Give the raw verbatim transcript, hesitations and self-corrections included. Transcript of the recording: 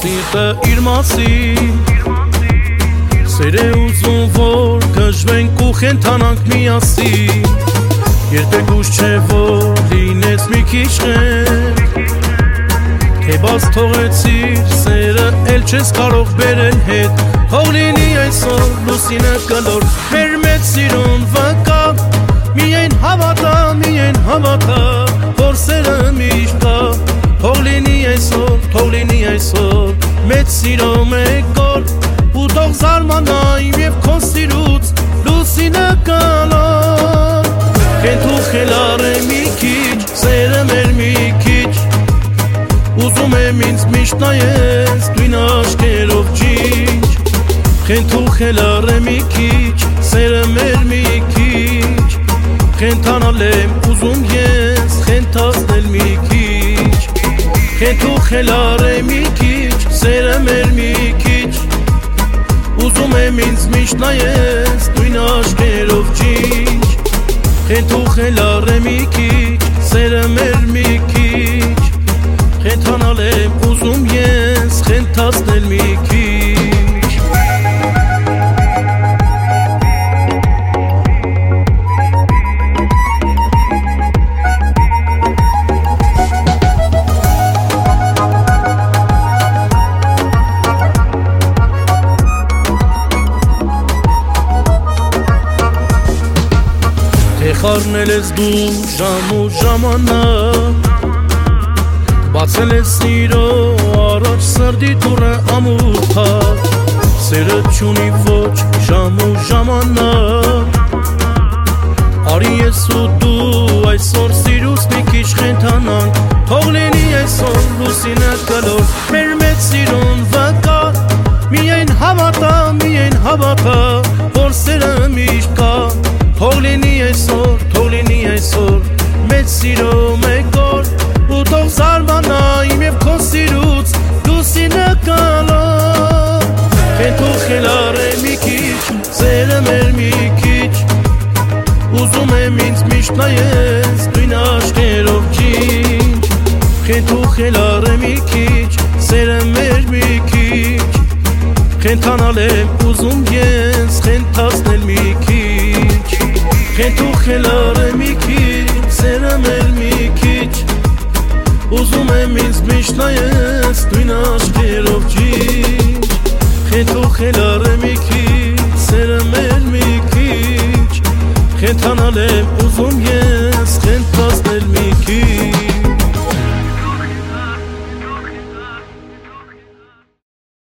Սիրտը իր մասին Սեր է ուզում, որ գժվենք ու խենթանանք միասին Երբեք ուշ չէ, որ լինես մի քիչ խենթ Թե բաց թողեցիր սերը, էլ չես կարող բերել հետ Թող լինի այսօր լուսինը կլոր Մեր մեծ սիրուն վկա Միայն հավատա, միայն հավատա Որ սերը միշտ կա Թող լինի այսօր, թող լինի այսօր Մեծ սիրո մեկ օր Ու թող զարմանայիմ և քո սիրուց Լուսինը կլոր Քեզ ու խելառ է մի քիչ Սերը մեր մի քիչ Ուզում եմ ինձ միշտ նայես Դույն աչքերով ջինջ Քեզ ու խելառ է մի քիչ Սերը մեր մի քիչ Խենթանալ եմ ուզում ես Խենթացնել մի քիչ Քեզ ու խելառ է մի քիչ Սերը մեր մի քիչ Ուզում եմ ինձ միշտ նայես Դույն աչքերով ջինջ Քեզ ու խելառ է մի քիչ Սերը մեր մի քիչ Խենթանալ եմ ուզում ես Խենթացնել մի քիչ Խառնել ես դու ժամ ու ժամանակ Բացել ես սիրո առաջ սրդի դուռը ամուրթակ Սերը չունի ոչ ժամ ու ժամանակ Արի ես ու դու այսօր սիրուց մի քիչ խենթանանք Թող լինի այսօր լուսինը կլոր Մեր մեծ սիրուն վկա Միայն հավատա, միայն հավատա Որ սերը միշտ կա Թող լինի այսօր, թող լինի այսօր Մեծ սիրո մեկ օր Ու թող զարմանայիմ և քո սիրուց Լուսինը կլոր Քեզ ու խելառ է մի քիչ Սերը մեր մի քիչ Ուզում եմ ինձ միշտ նայես Դույն աչքերով ջինջ Քեզ ու խելառ է մի քիչ Սերը մեր մի քիչ Խենթանալ եմ ուզում ես Խենթացնել մի քիչ Քեզ ու խելառ է մի քիչ Սերը մեր մի քիչ Ուզում եմ ինձ միշտ նայես Դույն աչքերով ջինջ Քեզ ու խելառ է մի քիչ Սերը մեր մի քիչ Խենթանալ եմ ուզում ես